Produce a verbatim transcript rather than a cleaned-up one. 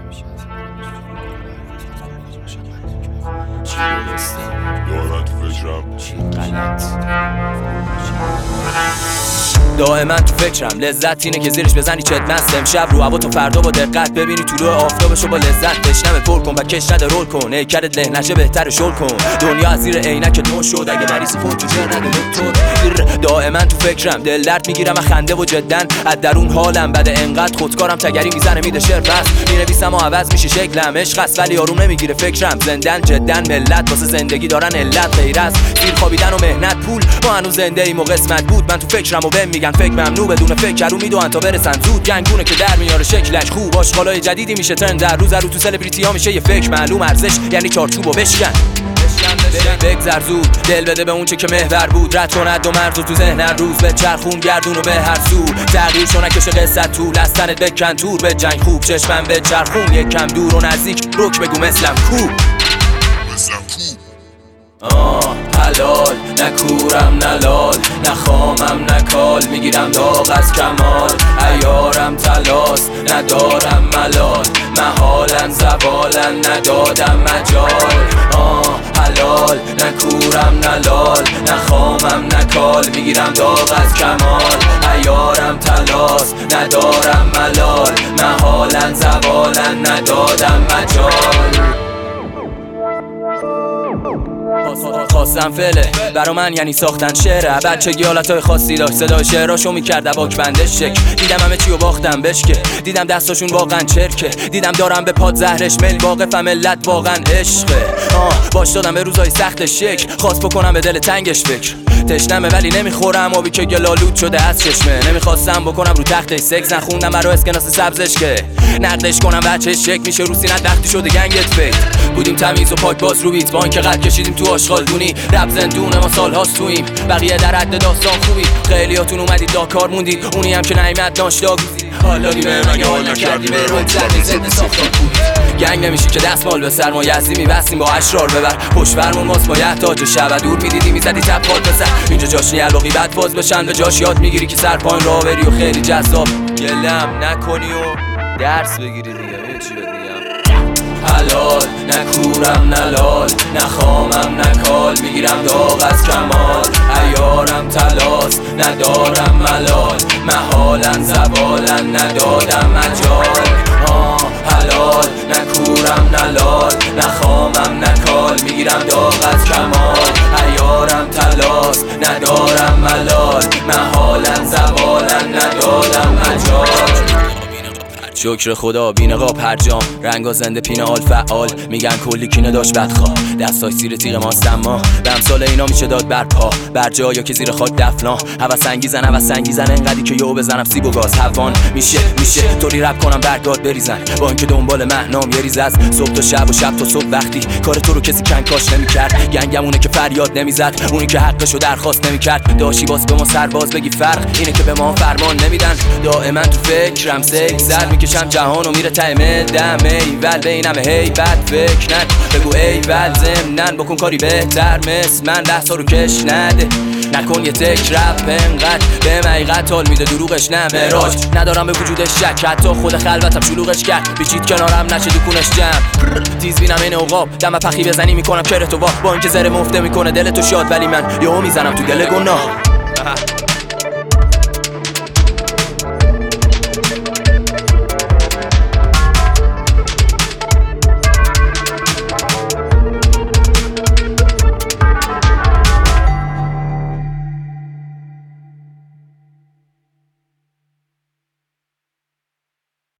چی درسته دارن تو فکرم، چی غلط. دائما تو فکرم لذت اینه که زیرش بزنی چت مست امشب رو هوا تو فردا با دقت ببینی طلوع آفتابشو با لذت بشنوه پر کن و کش نده رول کن هیکلت له نشه بهتر شل کن دنیا از زیر عینک نو شد اگه مریضی خود تو جر نده دکتر. دائما تو فکرم دل درد میگیرم و خنده و جدن از درون حالم بده انقدر خودکارم تگری میزنه میده شعر بس مینویسم و عوض میشه شکلم عشق است ولی آروم نمیگیره فکرم زندن جدن ملت واسه زندگی دارن علت غیر از زیر خوابیدن و مهنت پول ما هنوز زنده ایم و قسمت بود من تو فکرم و بهم میگن فکر ممنوع بدون فکر رو میدونن تا برسن زود گنگونه که در میاره شکلش خوب آشغالای جدیدی میشه ترند در روز رو تو سلبریتی ها میشه یه فکر معلوم ارزش یعنی چارچوبو بشکن بگذر زود دل بده به اون چه که محور بود رد کند دو مرز و تو ذهن روز به چرخون گردون و به هر سو تغییر شو نکشه قصت طول از تنت بکن تور به جنگ خوب چشمم به چرخون یک کم دور و نزدیک رک بگو مثلم کو آه حلال نکورم نلال نخامم نکال میگیرم داغ از کمال عیارم تلاس ندارم ملال محالن زوالن ندادم مجال آه حلال نکورم نلال نخامم نکال میگیرم داغ از کمال عیارم تلاس ندارم ملال محالن زوالن ندادم مجال. خواستم فله برا من یعنی ساختن شعره بچگی حالتهای خاصی داشت صدای شعراشو میکرد واک بندش شک دیدم همه چیو باختم بشکه دیدم دستاشون واقعا چرکه دیدم دارم به پاد زهرش مل واقفم ملت واقعا عشقه آه باش دادم به روزای سختش شک خواست بکنم به دل تنگش فکر تشنمه ولی نمیخورم آبی که گلالود شده از چشمه نمیخواستم بکنم رو تختش سکس نخوندم برا اسکناس سبزش که نقدش کنم بچه شک میشه رو سینت وقتی شده گنگت فکر بودیم تمیز و پاک باز رو بیت بانک قد کشیدیم تو آشغال دونی رب زندون ما سال هاست توییم بقیه در حد داستان خوبی خیلیاتون اومدید داکار موندید اونی هم که نعیمت ناشتا گوزید حالا دیمه مگه حال نکردیم روی زردی زنده ساختان کوبید گنگ نمیشی که دستمال به سرما یزدی میبستیم با اشرار ببر پشت فرمون ماست با یحتاج شب دور میدیدی میزدی تبخال بسر اینجا جاش نی الباقی بد فاز بشن به جاش یاد میگیری که سر پایین راه بری و خیلی جذاب گلم نکنی و درس بگیری دیگه چی بگم حلال نکورم نلال نخامم نکال میگیرم داغ از کمال عیارم تلاس ندارم ملال محالن زوالن ندادم مجال آه حلال نکورم نلال نخامم نکال میگیرم داغ از کمال عیارم تلاس ندارم ملال محالن زوالن ندادم مجال. شکر خدا بینقاب هر جام رنگا زنده پینه آل فعال میگن کلی کینه داشت بدخواه دستاش زیر تیغ ماست اما به امثال اینا میشه داد برپا بر جایا که زیر خاک دفنا هوس انگیزن هوس انگیزن انقدی که یهو بزنم سیب و گاز هوان میشه میشه طوری رپ کنم برگاد بریزن با اینکه دنبال مهنام یه ریز از صبح تا شب و شب تا صبح وقتی کار تو رو کسی کنکاش نمیکرد گنگمونه که فریاد نمیزد اونی که حقشو درخواست نمیکرد داشی باز به ما سرباز بگی فرق اینه که به ما فرمان نمیدن دائما تو فکرم سیک زد میکشم جهانو میره تایمه دم ایول بینم هی بد فکر نک بگو ایول زمنن بکن کاری بهتر مثل من لحظا رو کش نده نکن یه تک رپ انقدر به حقیقت حال میده دروغش نه مراج ندارم به وجودش شک حتی خود خلوتم شلوغش کرد پیچید کنارم نشه دکونش جمع تیز بینم این عقاب دم پخی بزنی میکنم کرتو با با اینکه زره مفته میکنه دلتو شاد ولی من یهو میزنم تو دل گناه